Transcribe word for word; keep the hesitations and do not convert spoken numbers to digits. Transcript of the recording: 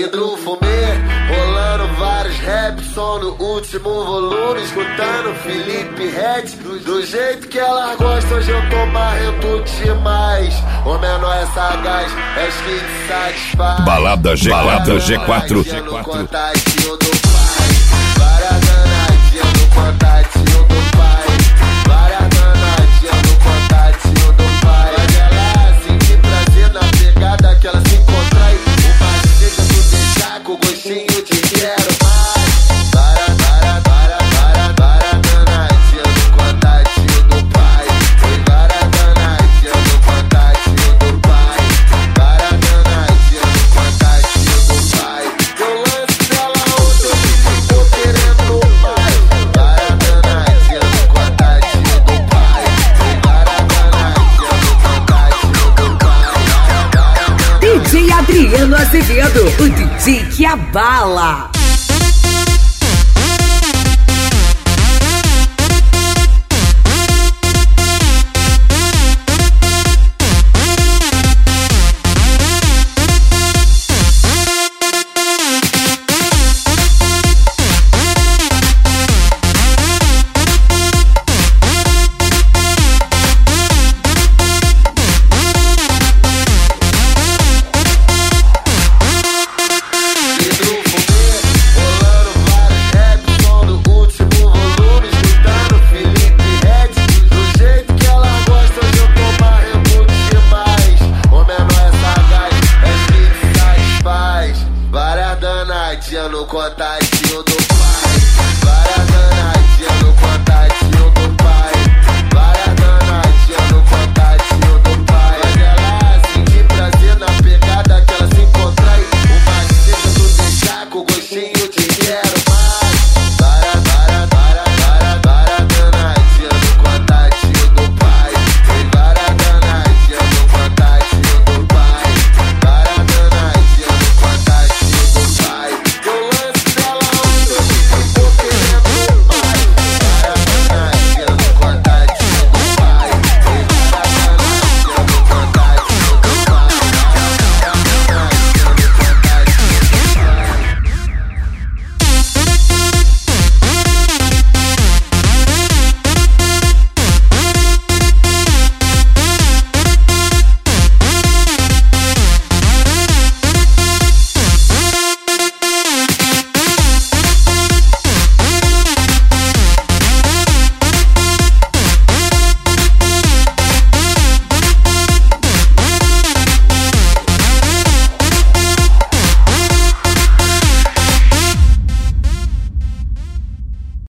vidro fumê, rolando vários raps, som no último volume, escutando Felipe Ret, do, do jeito que ela gosta, hoje eu tô marrento demais. O menor é sagaz, é que te satisfaz. Balada G quatro, G quatro, G No quatro. contatinho do pai, várias danadinhas no contatinho do pai, várias danadinhas no contatinho do pai. Mas ela sentir prazer na pegada que ela se contrai, o macejo do deixar com gostinho de quero mais. Várias, várias, várias, várias, várias danadinhas no contatinho do pai, foi várias danadinhas no contatinho do pai, várias danadinhas no contatinho do pai. Eu lance dela ontem, eu ficou querendo mais. Várias danadinhas no contatinho do pai, foi várias danadinhas no contatinho do pai. D J Adriano Azevedo, o D J que abala.